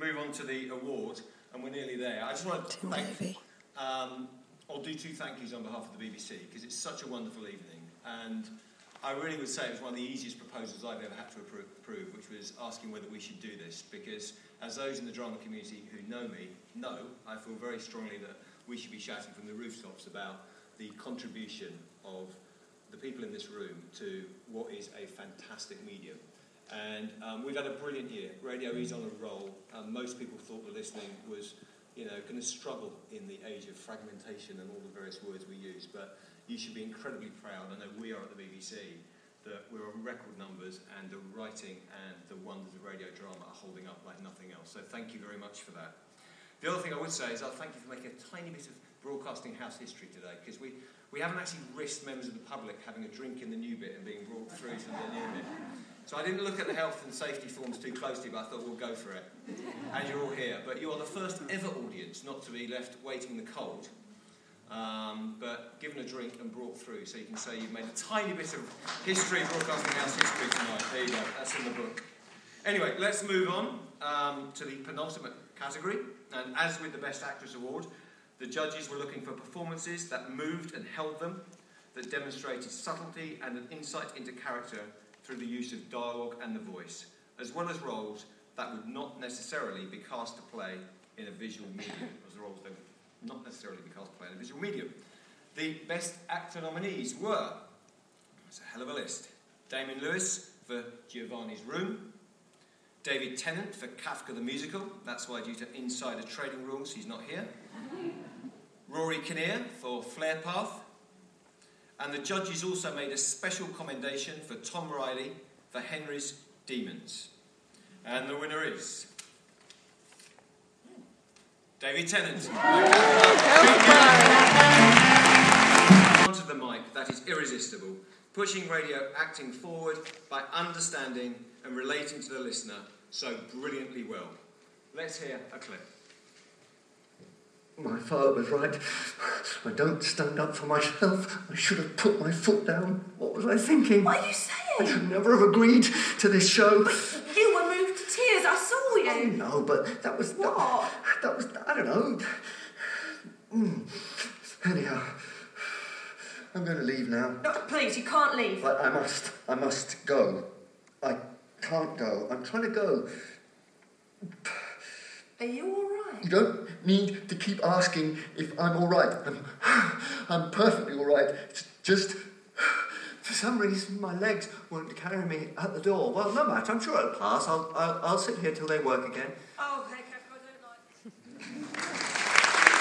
move on to the award, and we're nearly there. I just want to thank... I'll do two thank yous on behalf of the BBC, because it's such a wonderful evening, and I really would say it was one of the easiest proposals I've ever had to approve, which was asking whether we should do this, because as those in the drama community who know me know, I feel very strongly that we should be shouting from the rooftops about the contribution of the people in this room to what is a fantastic medium. And we've had a brilliant year. Radio is on a roll. Most people thought the listening was, going to struggle in the age of fragmentation and all the various words we use. But you should be incredibly proud. I know we are at the BBC, that we're on record numbers, and the writing and the wonders of radio drama are holding up like nothing else. So thank you very much for that. The other thing I would say is I'll thank you for making a tiny bit of broadcasting house history today, because we haven't actually risked members of the public having a drink in the new bit and being brought through to the new bit. So I didn't look at the health and safety forms too closely, but I thought we'll go for it. And you're all here. But you are the first ever audience not to be left waiting in the cold, but given a drink and brought through. So you can say you've made a tiny bit of history, broadcasting house history tonight. There you go. That's in the book. Anyway, let's move on to the penultimate category. And as with the Best Actress Award, the judges were looking for performances that moved and held them, that demonstrated subtlety and an insight into character through the use of dialogue and the voice, as well as roles that would not necessarily be cast to play in a visual medium, as roles that would not necessarily be cast to play in a visual medium. The Best Actor nominees were, it's a hell of a list, Damian Lewis for Giovanni's Room, David Tennant for Kafka the Musical, that's why due to insider trading rules he's not here, Rory Kinnear for Flare Path, and the judges also made a special commendation for Tom Riley for Henry's Demons. And the winner is David Tennant. Onto the mic, that is irresistible, pushing radio acting forward by understanding and relating to the listener so brilliantly well. Let's hear a clip. My father was right. I don't stand up for myself. I should have put my foot down. What was I thinking? What are you saying? I should never have agreed to this show. But you were moved to tears. I saw you. Oh, no, but that was... What? That was... I don't know. Anyhow, I'm going to leave now. No, please, you can't leave. But I must go. I can't go. I'm trying to go. Are you all right? You don't need to keep asking if I'm all right. I'm perfectly all right. It's just, for some reason, my legs won't carry me out the door. Well, no matter. I'm sure it'll pass. I'll sit here till they work again. Oh, okay.